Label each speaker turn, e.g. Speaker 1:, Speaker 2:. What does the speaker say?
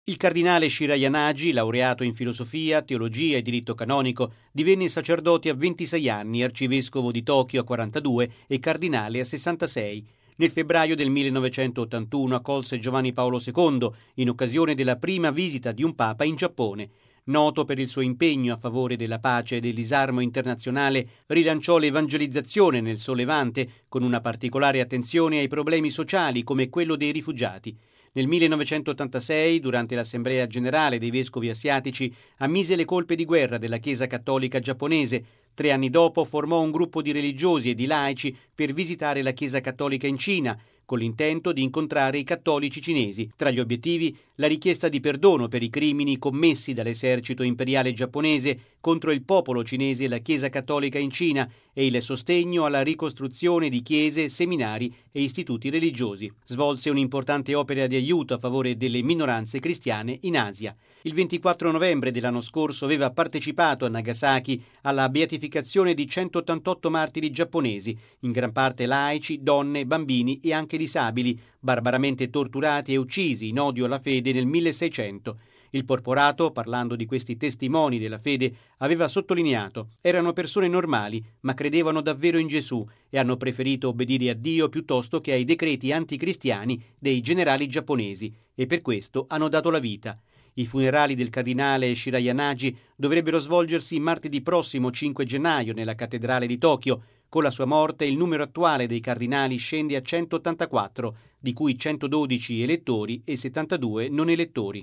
Speaker 1: Il cardinale Shirayanagi, laureato in filosofia, teologia e diritto canonico, divenne sacerdote a 26 anni, arcivescovo di Tokyo a 42 e cardinale a 66. Nel febbraio del 1981 accolse Giovanni Paolo II in occasione della prima visita di un papa in Giappone. Noto per il suo impegno a favore della pace e del disarmo internazionale, rilanciò l'evangelizzazione nel Sollevante con una particolare attenzione ai problemi sociali come quello dei rifugiati. Nel 1986, durante l'Assemblea Generale dei Vescovi Asiatici, ammise le colpe di guerra della Chiesa Cattolica giapponese. 3 anni dopo formò un gruppo di religiosi e di laici per visitare la Chiesa Cattolica in Cina, con l'intento di incontrare i cattolici cinesi. Tra gli obiettivi, la richiesta di perdono per i crimini commessi dall'esercito imperiale giapponese contro il popolo cinese e la Chiesa Cattolica in Cina e il sostegno alla ricostruzione di chiese, seminari e istituti religiosi. Svolse un'importante opera di aiuto a favore delle minoranze cristiane in Asia. Il 24 novembre dell'anno scorso aveva partecipato a Nagasaki alla beatificazione di 188 martiri giapponesi, in gran parte laici, donne, bambini e anche disabili, barbaramente torturati e uccisi in odio alla fede nel 1600. Il porporato, parlando di questi testimoni della fede, aveva sottolineato: erano persone normali, ma credevano davvero in Gesù e hanno preferito obbedire a Dio piuttosto che ai decreti anticristiani dei generali giapponesi, e per questo hanno dato la vita. I funerali del cardinale Shirayanagi dovrebbero svolgersi martedì prossimo 5 gennaio nella cattedrale di Tokyo. Con la sua morte il numero attuale dei cardinali scende a 184, di cui 112 elettori e 72 non elettori.